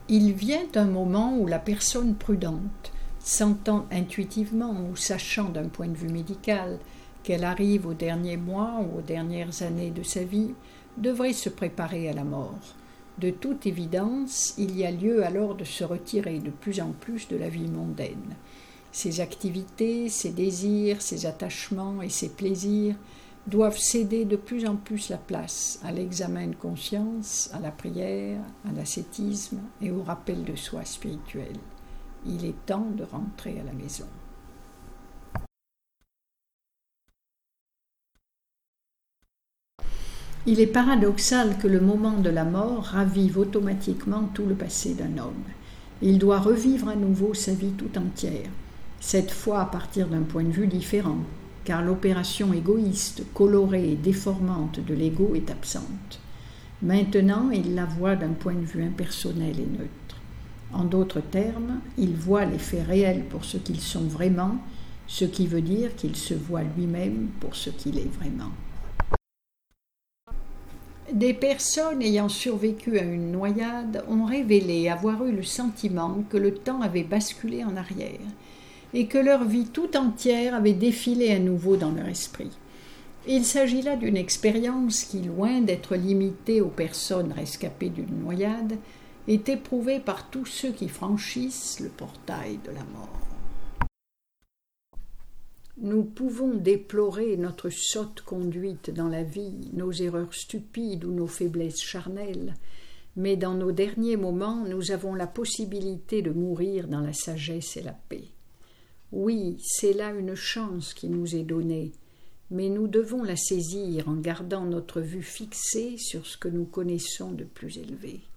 Il vient un moment où la personne prudente, sentant intuitivement ou sachant d'un point de vue médical qu'elle arrive aux derniers mois ou aux dernières années de sa vie, devrait se préparer à la mort. De toute évidence, il y a lieu alors de se retirer de plus en plus de la vie mondaine. Ses activités, ses désirs, ses attachements et ses plaisirs doivent céder de plus en plus la place à l'examen de conscience, à la prière, à l'ascétisme et au rappel de soi spirituel. Il est temps de rentrer à la maison. Il est paradoxal que le moment de la mort ravive automatiquement tout le passé d'un homme. Il doit revivre à nouveau sa vie tout entière, cette fois à partir d'un point de vue différent, car l'opération égoïste, colorée et déformante de l'ego est absente. Maintenant, il la voit d'un point de vue impersonnel et neutre. En d'autres termes, il voit les faits réels pour ce qu'ils sont vraiment, ce qui veut dire qu'il se voit lui-même pour ce qu'il est vraiment. Des personnes ayant survécu à une noyade ont révélé avoir eu le sentiment que le temps avait basculé en arrière et que leur vie tout entière avait défilé à nouveau dans leur esprit. Il s'agit là d'une expérience qui, loin d'être limitée aux personnes rescapées d'une noyade, est éprouvée par tous ceux qui franchissent le portail de la mort. Nous pouvons déplorer notre sotte conduite dans la vie, nos erreurs stupides ou nos faiblesses charnelles, mais dans nos derniers moments, nous avons la possibilité de mourir dans la sagesse et la paix. Oui, c'est là une chance qui nous est donnée, mais nous devons la saisir en gardant notre vue fixée sur ce que nous connaissons de plus élevé.